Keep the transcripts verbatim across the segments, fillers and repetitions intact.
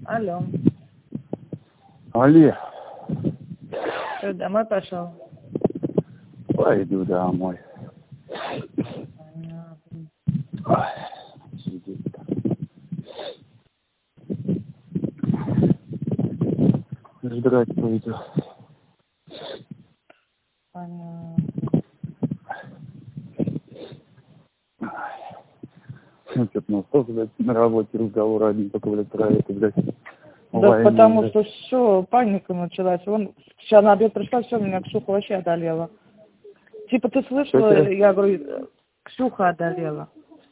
Алло. Алле. Ты домой пошел? Пойду домой. Понятно. Ой, сидит там. Ждать пойду. Понятно. Что-то у нас тоже, блядь, на работе разговор один только, блядь, про это, блядь. Да войну, потому блядь. что все, паника началась. Вон, сейчас на обед пришла, все, меня Ксюха вообще одолела. Типа, ты слышала? Что-то? Я говорю, Ксюха одолела.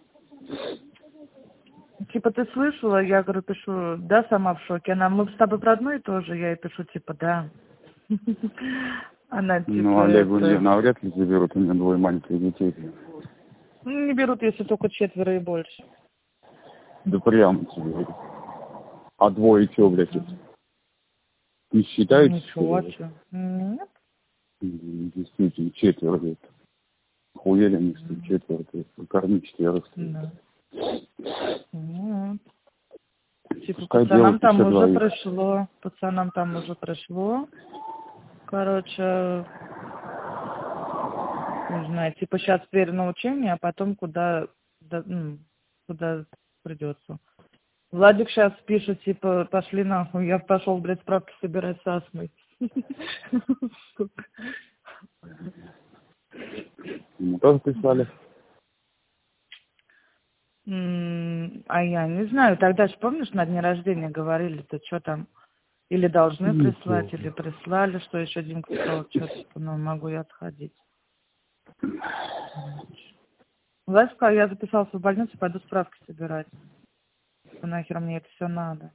Типа, ты слышала? Я говорю, пишу, да, сама в шоке. Она, мы с тобой про одно и то же. Я ей пишу, типа, да. Она, типа, Ну, Олегу это... не навряд ли заберут, у меня двое маленьких детей. Ну, не берут, если только четверо и больше. Да прямо тебе говорю. А двое чего, блядь, это? Не считаете? Ничего, что? Нет. Действительно, четверо, блядь. Хуели они, что ли, четверо, то есть кормить четверых. Да. Нет. Типа, Пускай пацанам делают там еще уже двоих. пришло. Пацанам там уже пришло. Короче, не знаю, типа сейчас теперь на учение, а потом куда, да, ну, куда придется. Владик сейчас пишет, типа, пошли нахуй. Я пошел, блядь, справки собирать с астмой. Ему тоже прислали? А я не знаю, тогда же, помнишь, на дне рождения говорили-то, что там, или должны Не прислать, или помню. прислали, что еще Димка сказал, что типа, ну, могу я отходить. Влад сказал, я записался в больницу, пойду справки собирать. Что нахер мне это все надо.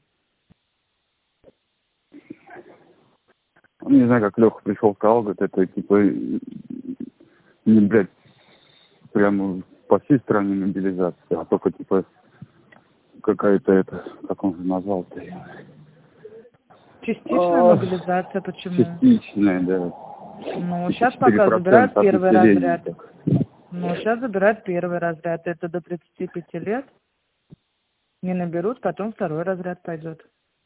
Не знаю, как Леха пришел, сказал, говорит, это типа, не, блядь, прямо по всей стране мобилизация, а только типа какая-то это, как он же назвал-то? Частичная А, мобилизация, почему? частичная, да. Ну, Типа сейчас четыре пока забирают процента от первый населения. разряд. Ну, сейчас забирают первый разряд. Это до тридцати пяти лет. Не наберут, потом второй разряд пойдет.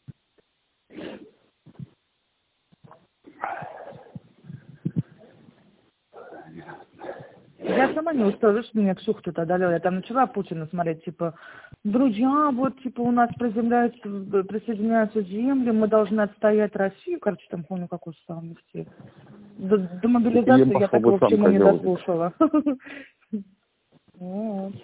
Я сама не успела, что меня Ксюха тут одолела. Я там начала Путина смотреть, типа, друзья, вот, типа, у нас приземляются, присоединяются земли, мы должны отстоять Россию. Короче, там, помню, какую стал нести. До, до мобилизации я пошел такого бы к сам чему не козел. дослушала. Вот.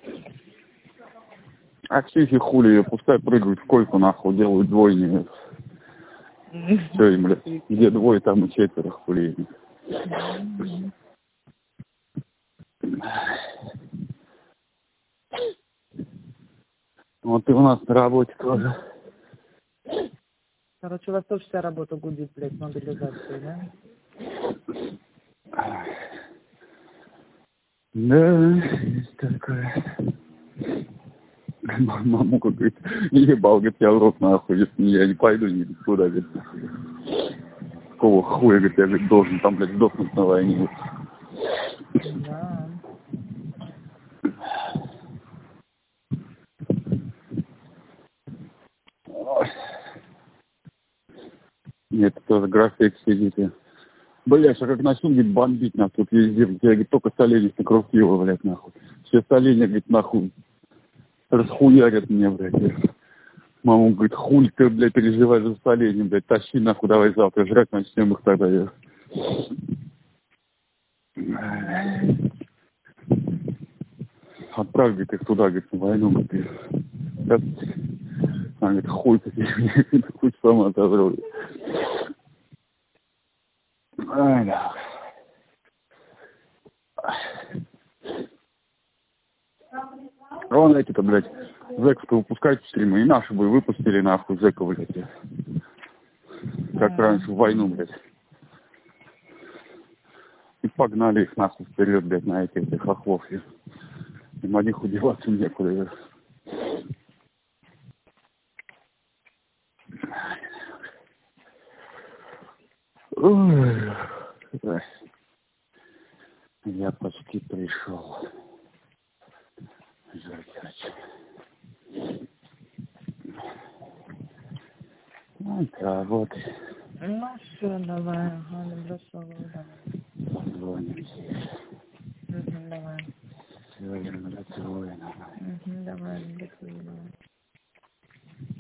А Ксюхи хули ее, пускай прыгают в койку, нахуй, делают двойни. Все им, блядь, где двое, там и четверо, хули. Вот и у нас на работе тоже. Короче, у вас тоже вся работа гудит, блядь, мобилизация, да? Да, есть такое. Мамука говорит, ебал, говорит, я в рот нахуй, если я не пойду никуда, говорит. Какого хуя, говорит, я, говорит, должен там, блядь, сдохнуть на войне. Да. Нет, тоже график сидит. Блядь, а как начнут, говорит, бомбить нас тут везде, я, говорит, только соленья на кровь его, блядь, нахуй. Все соленья, говорит, нахуй, расхуярят мне, блядь. Мама говорит, хуй ты, блядь, переживаешь за соленья, блядь, тащи нахуй, давай завтра жрать начнем их тогда. Я. Отправь, говорит, их туда, говорит, на войну, говорит. Сейчас, она говорит, хуй ты, блядь, хуй сама отобрал. Ай, да. Вон эти-то, блядь, зэков-то выпускают в стримы, и наши бы выпустили, нахуй, зэков, блядь. Как раньше, в войну, блядь. И погнали их, нахуй, вперед, блядь, на этих, блядь, хохлов. Им одних удеваться некуда. Ой. Я почти пришел. Жрать. Это работает. Ну все, давай, ага, люблю целую, давай. Позвонимся. Угу, давай. Все, люблю, целую, давай. Угу, давай, люблю целую, давай.